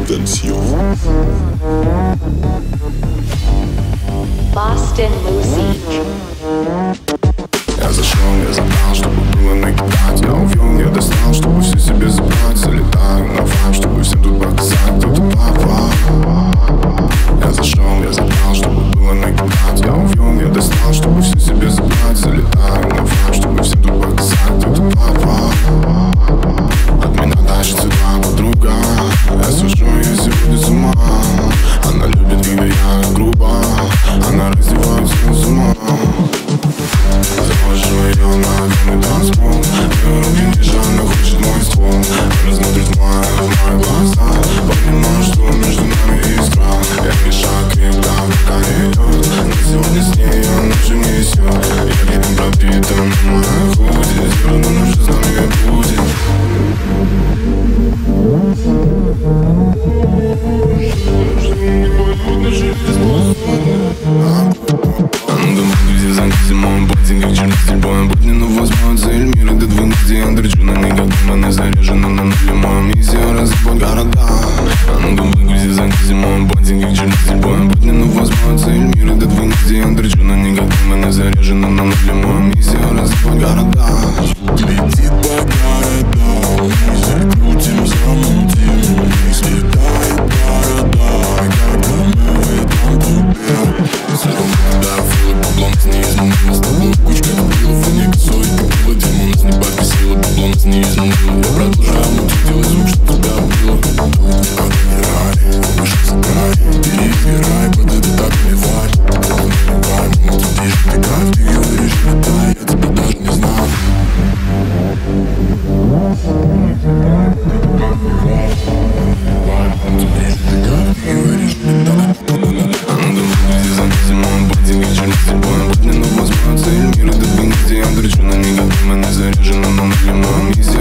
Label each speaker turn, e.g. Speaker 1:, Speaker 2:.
Speaker 1: Intention.
Speaker 2: Boston Music.
Speaker 3: Я зашел, я забрал, чтобы было накидать. Я увел, я достал, чтобы все себе забрать. Залетаю на вайб, чтобы всем тут показать, кто тут папа. Я зашел, я забрал, чтобы было накидать. Я увел, я достал, чтобы все себе забрать. Залетаю на вайб, чтобы всем тут показать, кто тут папа. От меня дальше цвета подруга. Я сужу ее сегодня с ума. Она любит, когда я грубо. Она раздевает всех с ума. Завожу ее на огромный танцпол. Ее руки лежат, она хочет мой ствол. Рассмотрит в мои глаза. Понимаю, что между нами искра. Я мешаю крепко, пока не идет. Но сегодня с ней она же несет. Я видим пропитан на моей худи. Сделано, но что с нами будет. Зимой ботинг, как черный стиль, боем будни, но возьму цель мира до 12. Я дрочу на негатив, она заряжена на нуле. Моя миссия разъебать города. А ну думай, грузи за зимой ботинг, как черный стиль, боем будни, но возьму цель мира до 12. Я дрочу на негатив, она заряжена на нуле. Моя миссия разъебать города.
Speaker 4: Летит по городам, мы закрутим, замутим. Слетает города, когда мы в этом купе. Да, филы бабло нас не изменило. С тобой кучка дебилов, они косой купила. Дерьмо нас не подкосило, бабло нас не изменило. Я продолжаю мутить, делай звук, что тебя убило. Подбирай, выше сыграй, перебирай, под это так наливай. Наливай, мы тут тише, ты как, ты ее вырежь, летай, я тебя даже не знаю.
Speaker 3: Зимой ботинг, как черный стиль, боем будни, но возьму цель мира до 12. Я дрочу на негатив, она заряжена на нуле. Моя миссия